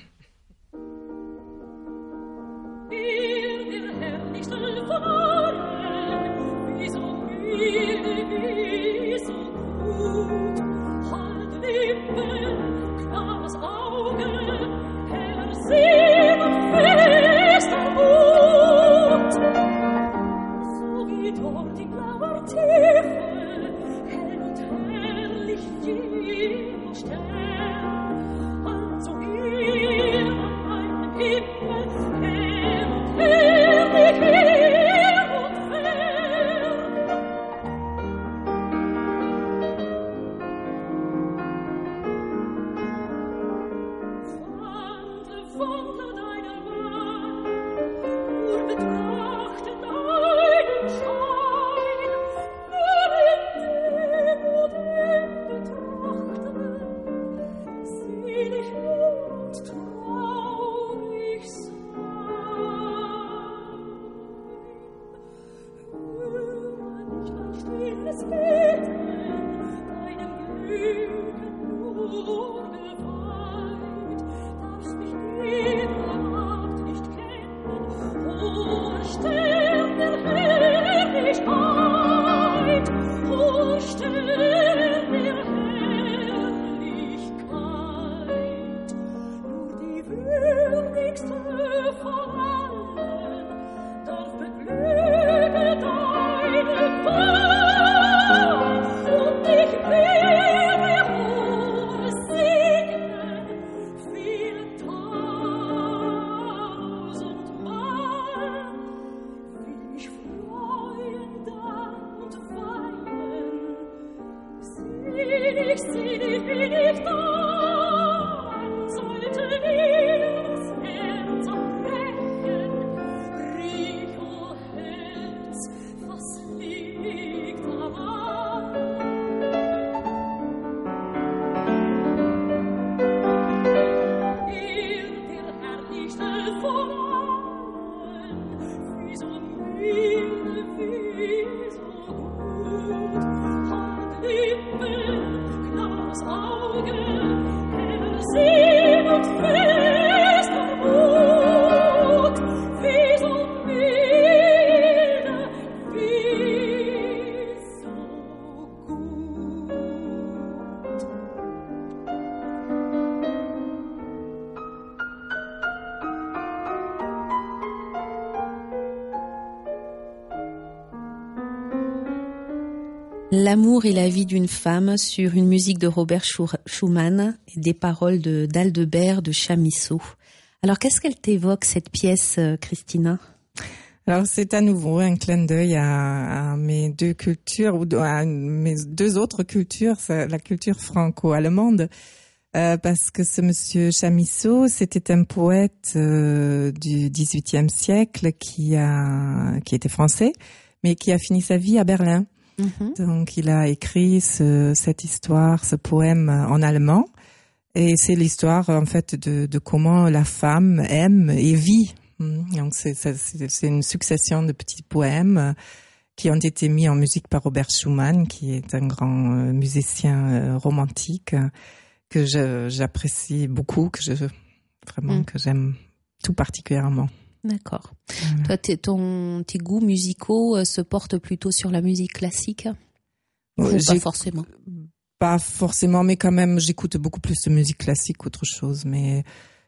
Wie so L'amour et la vie d'une femme sur une musique de Robert Schumann et des paroles de d'Aldebert de Chamisso. Alors, qu'est-ce qu'elle t'évoque, cette pièce, Christina ? Alors, c'est à nouveau un clin d'œil à, à mes deux cultures, ou à mes deux autres cultures, la culture franco-allemande, euh, parce que ce monsieur Chamisso, c'était un poète euh, du dix-huitième siècle qui a, qui était français, mais qui a fini sa vie à Berlin. Mm-hmm. Donc, il a écrit ce, cette histoire, ce poème en allemand. Et c'est l'histoire, en fait, de, de comment la femme aime et vit. Donc, c'est, c'est, c'est une succession de petits poèmes qui ont été mis en musique par Robert Schumann, qui est un grand musicien romantique que je, j'apprécie beaucoup, que je, vraiment, mm. que j'aime tout particulièrement. D'accord. Voilà. Toi, t'es, ton, tes goûts musicaux euh, se portent plutôt sur la musique classique ? Ou euh, pas forcément ? Pas forcément, mais quand même, j'écoute beaucoup plus de musique classique qu'autre chose. Mais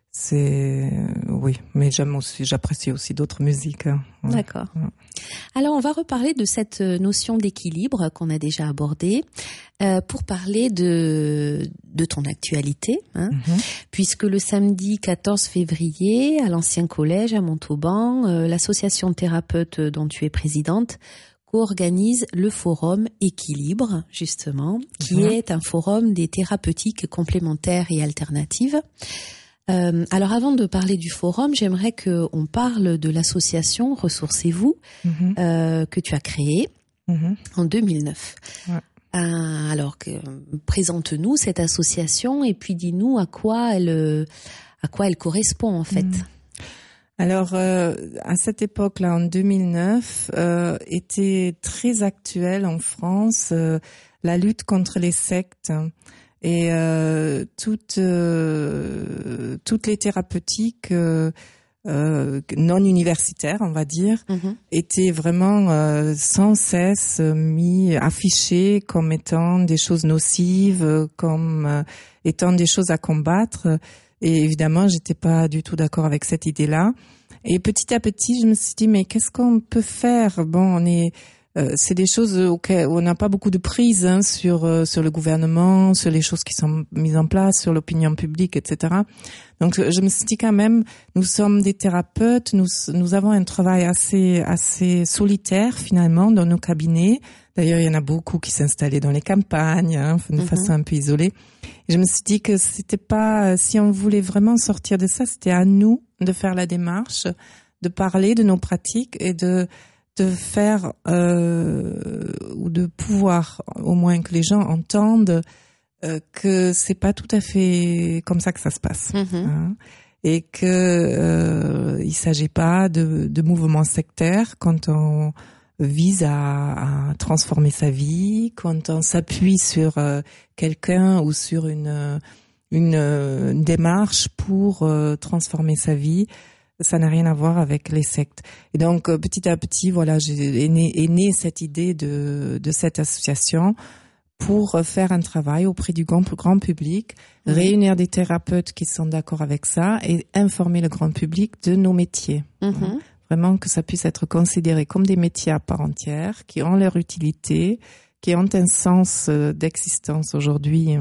c'est, euh, oui, mais j'aime aussi, j'apprécie aussi d'autres musiques. Hein. Ouais. D'accord. Ouais. Alors, on va reparler de cette notion d'équilibre qu'on a déjà abordée euh, pour parler de de ton actualité, hein, mm-hmm. puisque le samedi quatorze février, à l'ancien collège à Montauban, euh, l'association de thérapeutes dont tu es présidente co-organise le forum Équilibre, justement, qui mm-hmm. est un forum des thérapeutiques complémentaires et alternatives. Euh, alors, avant de parler du forum, j'aimerais qu'on parle de l'association Ressourcez-vous, mm-hmm. euh, que tu as créée mm-hmm. en deux mille neuf. Ouais. Euh, alors, que, présente-nous cette association et puis dis-nous à quoi elle, à quoi elle correspond en fait. Mm. Alors, euh, à cette époque-là, en deux mille neuf, euh, était très actuelle en France euh, la lutte contre les sectes. Et euh, toutes euh, toutes les thérapeutiques euh, euh, non universitaires, on va dire, mm-hmm. étaient vraiment euh, sans cesse mis affichées comme étant des choses nocives, comme euh, étant des choses à combattre. Et évidemment, j'étais pas du tout d'accord avec cette idée-là. Et petit à petit, je me suis dit mais qu'est-ce qu'on peut faire ? Bon, on est Euh, c'est des choses auxquelles on n'a pas beaucoup de prise hein, sur euh, sur le gouvernement, sur les choses qui sont mises en place, sur l'opinion publique, et cetera. Donc, je me suis dit quand même, nous sommes des thérapeutes, nous nous avons un travail assez assez solitaire finalement dans nos cabinets. D'ailleurs, il y en a beaucoup qui s'installaient dans les campagnes, hein, de mm-hmm. façon un peu isolée. Et je me suis dit que c'était pas, si on voulait vraiment sortir de ça, c'était à nous de faire la démarche, de parler de nos pratiques et de de faire euh, ou de pouvoir au moins que les gens entendent euh, que c'est pas tout à fait comme ça que ça se passe mm-hmm. hein, et que euh, il s'agit pas de, de mouvements sectaires quand on vise à, à transformer sa vie, quand on s'appuie sur euh, quelqu'un ou sur une une, une démarche pour euh, transformer sa vie. Ça n'a rien à voir avec les sectes. Et donc, petit à petit, voilà, j'ai est né, est née cette idée de, de cette association pour faire un travail auprès du grand, grand public, mmh. réunir des thérapeutes qui sont d'accord avec ça et informer le grand public de nos métiers. Mmh. Vraiment que ça puisse être considéré comme des métiers à part entière, qui ont leur utilité, qui ont un sens d'existence aujourd'hui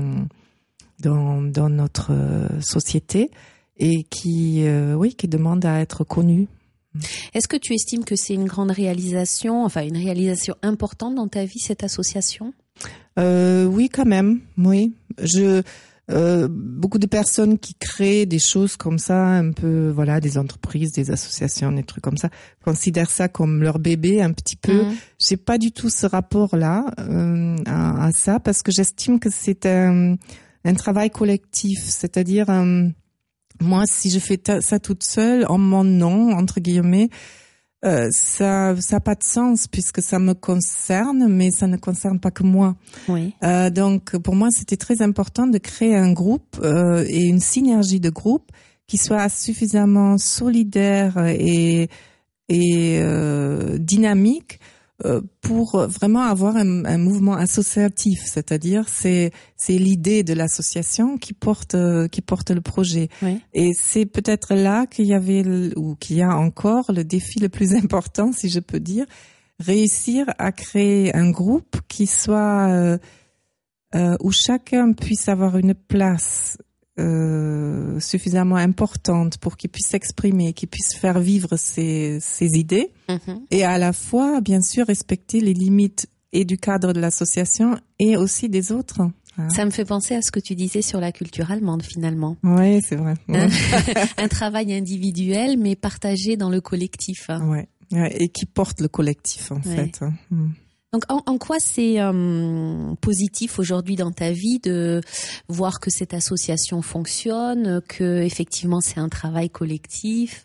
dans, dans notre société. Et qui, euh, oui, qui demande à être connu. Est-ce que tu estimes que c'est une grande réalisation, enfin une réalisation importante dans ta vie, cette association ? euh, Oui, quand même, oui. Je, euh, beaucoup de personnes qui créent des choses comme ça, un peu, voilà, des entreprises, des associations, des trucs comme ça, considèrent ça comme leur bébé un petit peu. Mmh. J'ai pas du tout ce rapport-là euh, à, à ça, parce que j'estime que c'est un, un travail collectif, c'est-à-dire un moi, si je fais ta, ça toute seule, en mon nom, entre guillemets, Euh, ça, ça n'a pas de sens puisque ça me concerne, mais ça ne concerne pas que moi. Oui. Euh, donc, pour moi, c'était très important de créer un groupe euh, et une synergie de groupe qui soit suffisamment solidaire et, et euh, dynamique euh, pour vraiment avoir un, un mouvement associatif. C'est-à-dire, c'est c'est l'idée de l'association qui porte euh, qui porte le projet. Oui. Et c'est peut-être là qu'il y avait le, ou qu'il y a encore le défi le plus important, si je peux dire, réussir à créer un groupe qui soit euh, euh, où chacun puisse avoir une place Euh, suffisamment importante pour qu'il puisse s'exprimer, qu'il puisse faire vivre ses, ses idées Mm-hmm. et à la fois, bien sûr, respecter les limites et du cadre de l'association et aussi des autres. Hein. Ça me fait penser à ce que tu disais sur la culture allemande, finalement. Oui, c'est vrai. Ouais. Un travail individuel, mais partagé dans le collectif. Ouais. Ouais, et qui porte le collectif, en Ouais. fait. Mm. Donc, en, en quoi c'est euh, positif aujourd'hui dans ta vie de voir que cette association fonctionne, que effectivement c'est un travail collectif?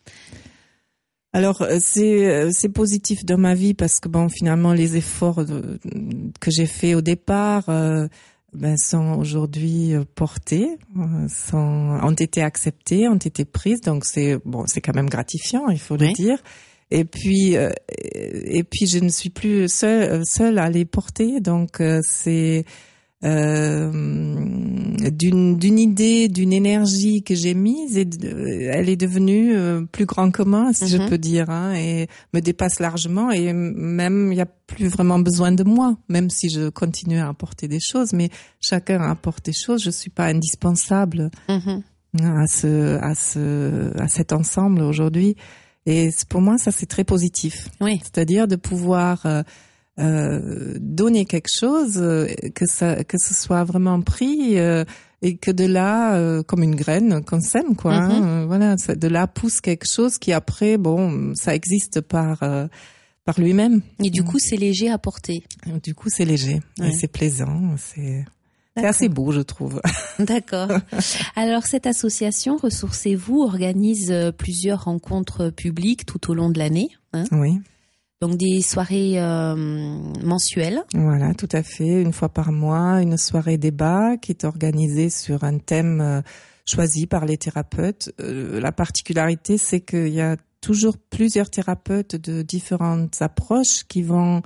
Alors c'est c'est positif dans ma vie parce que bon finalement les efforts de, que j'ai faits au départ euh, ben sont aujourd'hui portés, euh, sont ont été acceptés, ont été prises, donc c'est bon c'est quand même gratifiant, il faut Oui. le dire. Et puis euh, et puis je ne suis plus seule seule à les porter, donc euh, c'est euh, d'une d'une idée, d'une énergie que j'ai mise et de, elle est devenue euh, plus grand que moi, si Mm-hmm. je peux dire, hein, et me dépasse largement et même il y a plus vraiment besoin de moi, même si je continue à apporter des choses, mais chacun apporte des choses, je suis pas indispensable Mm-hmm. à ce à ce à cet ensemble aujourd'hui. Et pour moi, ça c'est très positif. Oui. C'est-à-dire de pouvoir euh, euh, donner quelque chose, euh, que ça que ce soit vraiment pris euh, et que de là, euh, comme une graine qu'on sème, quoi. Mm-hmm. Hein, euh, voilà, ça, de là pousse quelque chose qui après, bon, ça existe par euh, par lui-même. Et du coup, c'est léger à porter. Du coup, c'est léger Ouais. et c'est plaisant. C'est c'est D'accord. assez beau, je trouve. D'accord. Alors, cette association Ressourcez-vous organise euh, plusieurs rencontres publiques tout au long de l'année. Hein. Oui. Donc, des soirées euh, mensuelles. Voilà, tout à fait. Une fois par mois, une soirée débat qui est organisée sur un thème euh, choisi par les thérapeutes. Euh, la particularité, c'est qu'il y a toujours plusieurs thérapeutes de différentes approches qui vont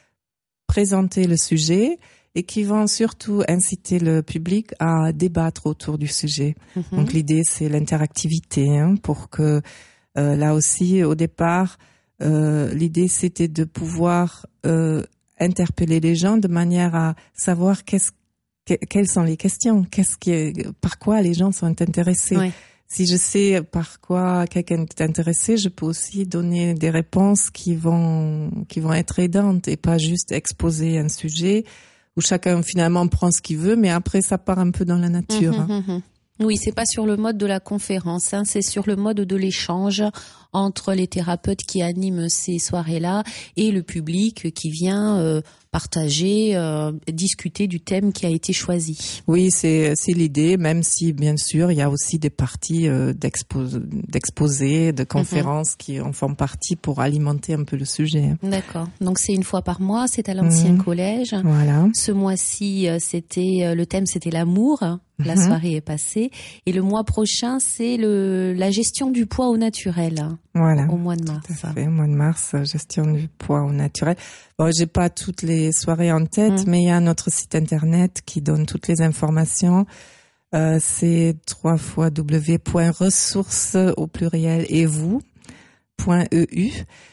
présenter le sujet et qui vont surtout inciter le public à débattre autour du sujet. Mm-hmm. Donc l'idée, c'est l'interactivité, hein, pour que euh, là aussi, au départ, euh, l'idée c'était de pouvoir euh, interpeller les gens de manière à savoir qu'est-ce, que, quelles sont les questions, qu'est-ce qui est, par quoi les gens sont intéressés. Ouais. Si je sais par quoi quelqu'un est intéressé, je peux aussi donner des réponses qui vont qui vont être aidantes et pas juste exposer un sujet où chacun finalement prend ce qu'il veut, mais après ça part un peu dans la nature. Mm-hmm, Hein. mm-hmm. Oui, c'est pas sur le mode de la conférence, hein, c'est sur le mode de l'échange entre les thérapeutes qui animent ces soirées-là et le public qui vient euh, partager, euh, discuter du thème qui a été choisi. Oui, c'est c'est l'idée, même si bien sûr il y a aussi des parties euh, d'expos, d'exposés, de conférences mm-hmm. qui en font partie pour alimenter un peu le sujet. D'accord. Donc c'est une fois par mois, c'est à l'ancien mmh. collège. Voilà. Ce mois-ci, c'était le thème, c'était l'amour. La mm-hmm. soirée est passée. Et le mois prochain, c'est le la gestion du poids au naturel. Voilà. Au mois de mars. Tout à fait, au mois de mars, gestion du poids au naturel. Bon, j'ai pas toutes les soirées en tête, mmh. mais il y a notre site internet qui donne toutes les informations. Euh, c'est trois fois w point ressources au pluriel et vous point e u.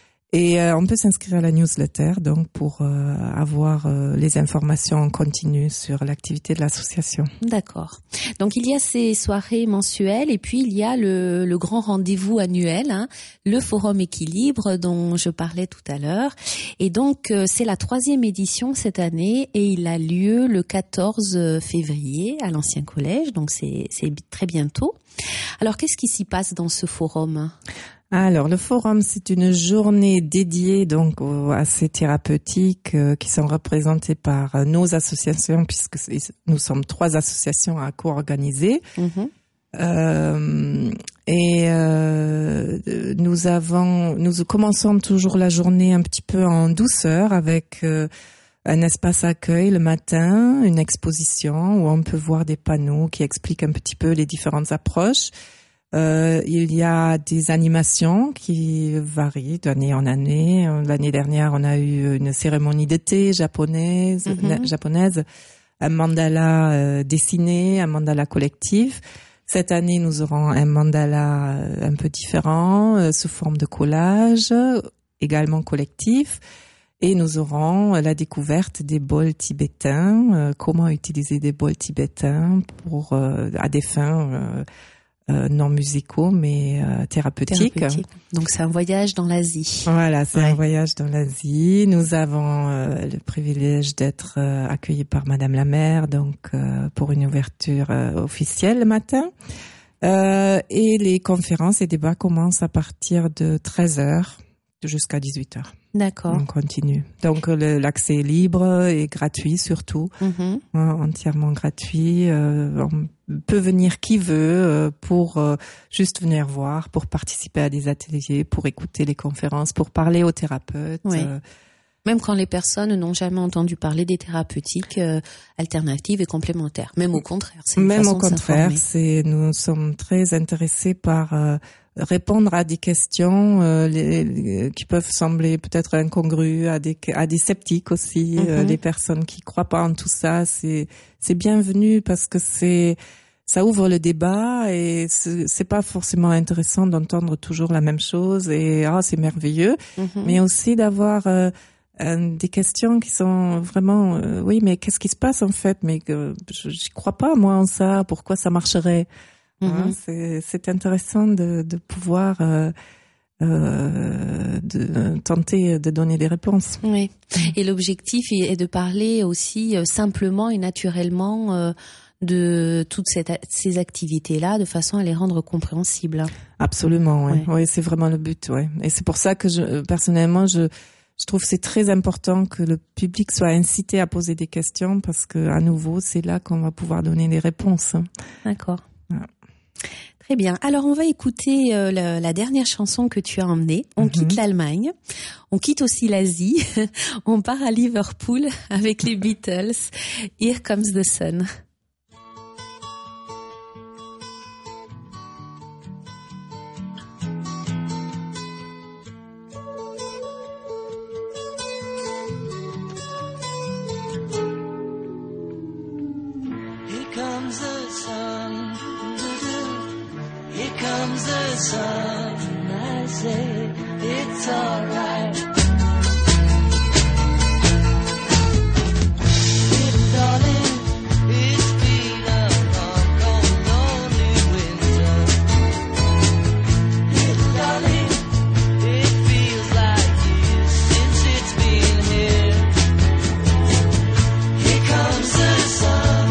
Et euh, on peut s'inscrire à la newsletter donc pour euh, avoir euh, les informations en continu sur l'activité de l'association. D'accord. Donc il y a ces soirées mensuelles et puis il y a le, le grand rendez-vous annuel, hein, le Forum Équilibre dont je parlais tout à l'heure. Et donc euh, c'est la troisième édition cette année et il a lieu le quatorze février à l'Ancien Collège, donc c'est, c'est très bientôt. Alors qu'est-ce qui s'y passe dans ce forum ? Alors, le forum, c'est une journée dédiée donc à ces thérapeutiques euh, qui sont représentées par euh, nos associations, puisque nous sommes trois associations à co-organiser. Mm-hmm. Euh, et euh, nous avons, nous commençons toujours la journée un petit peu en douceur avec euh, un espace accueil le matin, une exposition où on peut voir des panneaux qui expliquent un petit peu les différentes approches. Euh, il y a des animations qui varient d'année en année. L'année dernière, on a eu une cérémonie d'été japonaise, mm-hmm. japonaise, un mandala euh, dessiné, un mandala collectif. Cette année, nous aurons un mandala un peu différent, euh, sous forme de collage, également collectif. Et nous aurons la découverte des bols tibétains, euh, comment utiliser des bols tibétains pour euh, à des fins euh, euh, non musicaux mais euh, thérapeutiques. Thérapeutique. Donc c'est un voyage dans l'Asie. Voilà, c'est ouais. un voyage dans l'Asie. Nous avons euh, le privilège d'être euh, accueillis par Madame la maire, donc euh, pour une ouverture euh, officielle le matin. Euh, et les conférences et débats commencent à partir de treize heures jusqu'à dix-huit heures. D'accord. On continue. Donc le, l'accès est libre et gratuit surtout, mm-hmm. hein, entièrement gratuit. Euh, on peut venir qui veut euh, pour euh, juste venir voir, pour participer à des ateliers, pour écouter les conférences, pour parler aux thérapeutes. Oui. Euh, Même quand les personnes n'ont jamais entendu parler des thérapeutiques euh, alternatives et complémentaires. Même au contraire. C'est une Même façon au contraire, de c'est nous sommes très intéressés par euh, répondre à des questions euh, les, les, qui peuvent sembler peut-être incongrues à des à des sceptiques aussi, mm-hmm. euh, les personnes qui croient pas en tout ça, c'est c'est bienvenu parce que c'est ça ouvre le débat et c'est, c'est pas forcément intéressant d'entendre toujours la même chose et ah c'est merveilleux, mm-hmm. mais aussi d'avoir euh, euh, des questions qui sont vraiment euh, oui mais qu'est-ce qui se passe en fait, mais que je j'y crois pas moi en ça, pourquoi ça marcherait. Mm-hmm. Hein, c'est, c'est intéressant de, de pouvoir euh, euh, de, tenter de donner des réponses. Oui. Et l'objectif est de parler aussi euh, simplement et naturellement euh, de toutes cette, ces activités-là, de façon à les rendre compréhensibles. Absolument, oui. Ouais. Oui, c'est vraiment le but, oui. Et c'est pour ça que je, personnellement, je, je trouve que c'est très important que le public soit incité à poser des questions parce que, à nouveau, c'est là qu'on va pouvoir donner des réponses. D'accord. Voilà. Très bien. Alors, on va écouter euh, la, la dernière chanson que tu as emmenée. On mm-hmm. quitte l'Allemagne. On quitte aussi l'Asie. On part à Liverpool avec les Beatles. Here Comes the Sun. Comes the sun, I say it's alright. Little darling, it's been a long, long, lonely winter. Little darling, it feels like years since it's been here. Here comes the sun.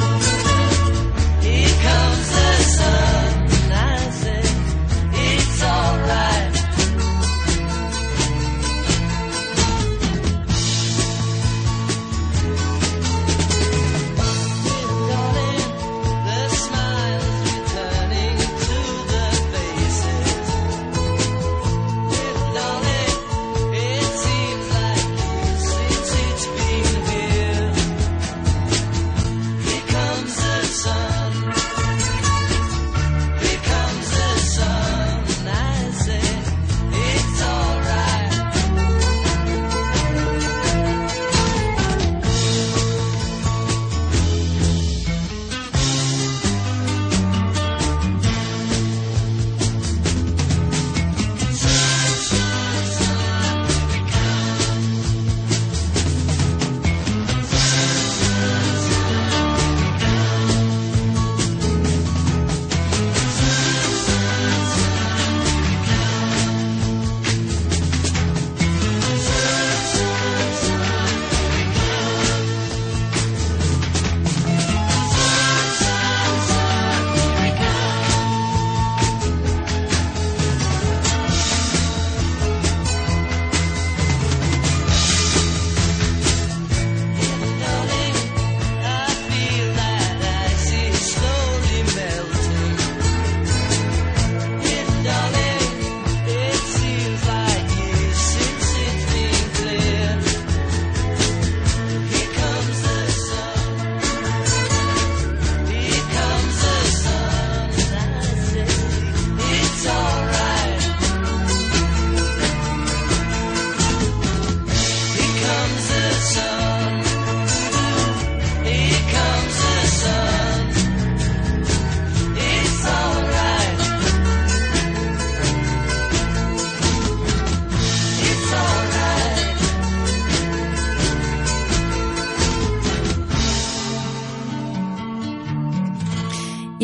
Here comes the sun. It's alright.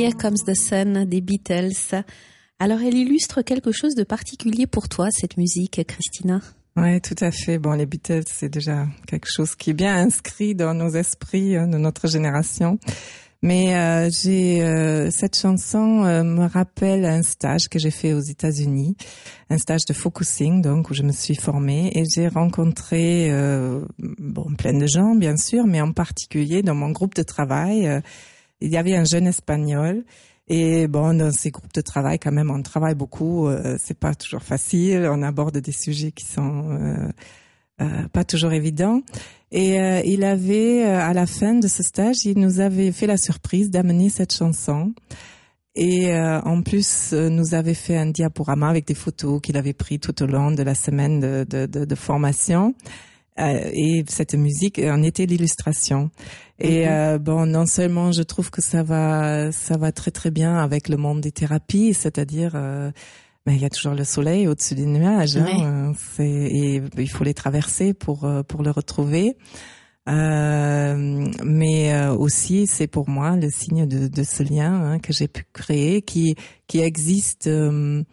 Here Comes the Sun des Beatles. Alors, elle illustre quelque chose de particulier pour toi, cette musique, Christina? Ouais, tout à fait. Bon, les Beatles, c'est déjà quelque chose qui est bien inscrit dans nos esprits euh, de notre génération. Mais euh, j'ai euh, cette chanson euh, me rappelle un stage que j'ai fait aux États-Unis, un stage de focusing, donc où je me suis formée et j'ai rencontré euh, bon plein de gens bien sûr, mais en particulier dans mon groupe de travail, euh, il y avait un jeune Espagnol. Et bon, dans ces groupes de travail, quand même, on travaille beaucoup. Euh, c'est pas toujours facile. On aborde des sujets qui sont euh, euh, pas toujours évidents. Et euh, il avait, euh, à la fin de ce stage, il nous avait fait la surprise d'amener cette chanson. Et euh, en plus, euh, nous avait fait un diaporama avec des photos qu'il avait pris tout au long de la semaine de, de, de, de formation. Euh, et cette musique en était l'illustration. Et euh, bon, non seulement je trouve que ça va, ça va très très bien avec le monde des thérapies, c'est-à-dire, euh, ben, il y a toujours le soleil au-dessus des nuages, hein, ouais. euh, c'est, et il faut les traverser pour pour le retrouver. Euh, mais euh, aussi, c'est pour moi le signe de, de ce lien hein, que j'ai pu créer, qui qui existe. Euh,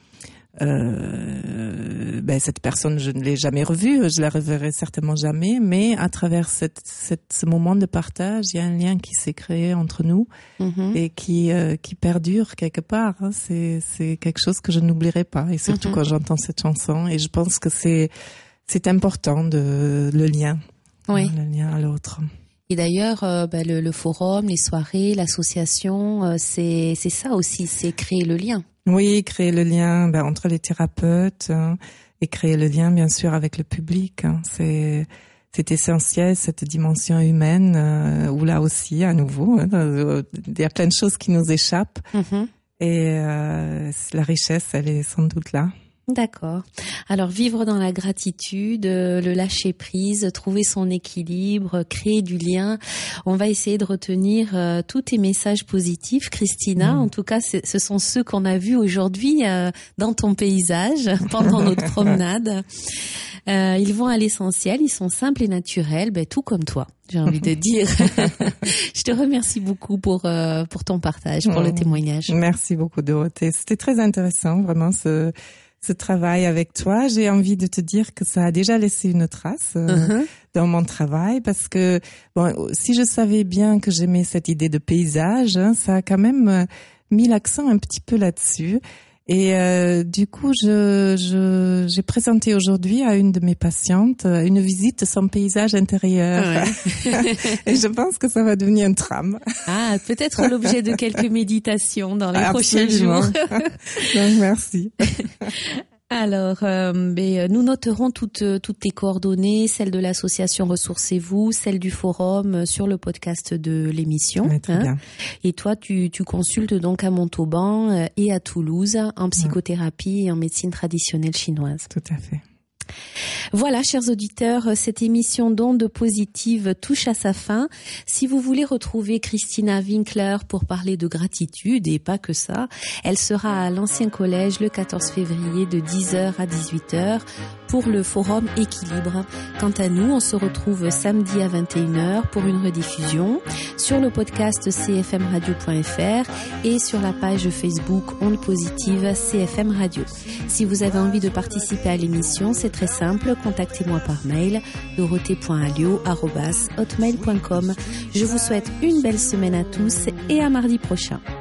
Euh, ben cette personne, je ne l'ai jamais revue, je la reverrai certainement jamais, mais à travers cette, cette, ce moment de partage, il y a un lien qui s'est créé entre nous mm-hmm. et qui, euh, qui perdure quelque part. Hein. C'est, c'est quelque chose que je n'oublierai pas, et surtout mm-hmm. quand j'entends cette chanson. Et je pense que c'est, c'est important de le lien, oui. hein, le lien à l'autre. Et d'ailleurs, euh, bah, le, le forum, les soirées, l'association, euh, c'est, c'est ça aussi, c'est créer le lien. Oui, créer le lien ben, entre les thérapeutes hein, et créer le lien bien sûr avec le public. Hein. C'est c'est essentiel cette dimension humaine euh, où là aussi à nouveau hein, il y a plein de choses qui nous échappent mm-hmm. et euh, la richesse elle est sans doute là. D'accord. Alors, vivre dans la gratitude, euh, le lâcher prise, trouver son équilibre, créer du lien. On va essayer de retenir euh, tous tes messages positifs, Christina. Mmh. En tout cas, ce sont ceux qu'on a vus aujourd'hui euh, dans ton paysage pendant notre promenade. Euh, ils vont à l'essentiel, ils sont simples et naturels, ben, tout comme toi, j'ai envie de dire. Je te remercie beaucoup pour euh, pour ton partage, pour mmh. le témoignage. Merci beaucoup, Dorothée. C'était très intéressant, vraiment, ce... ce travail avec toi. J'ai envie de te dire que ça a déjà laissé une trace euh, uh-huh. dans mon travail parce que bon, si je savais bien que j'aimais cette idée de paysage, hein, ça a quand même euh, mis l'accent un petit peu là-dessus. Et euh, du coup, je, je j'ai présenté aujourd'hui à une de mes patientes une visite de son paysage intérieur. Ouais. Et je pense que ça va devenir un tram. Ah, peut-être l'objet de quelques méditations dans les Absolument. prochains jours. Donc, merci. Alors, euh, ben, nous noterons toutes toutes tes coordonnées, celles de l'association Ressourcez-vous, celles du forum sur le podcast de l'émission. Ouais, très hein. bien. Et toi, tu tu consultes donc à Montauban et à Toulouse en psychothérapie et en médecine traditionnelle chinoise. Tout à fait. Voilà, chers auditeurs, cette émission d'ondes positives touche à sa fin. Si vous voulez retrouver Christina Winkler pour parler de gratitude et pas que ça, elle sera à l'Ancien Collège le quatorze février de dix heures à dix-huit heures pour le forum Équilibre. Quant à nous, on se retrouve samedi à vingt et une heures pour une rediffusion sur le podcast c f m radio point f r et sur la page Facebook Ondes Positives C F M Radio. Si vous avez envie de participer à l'émission, c'est très simple, contactez-moi par mail dorothée point alliot arobase hotmail point com. Je vous souhaite une belle semaine à tous et à mardi prochain.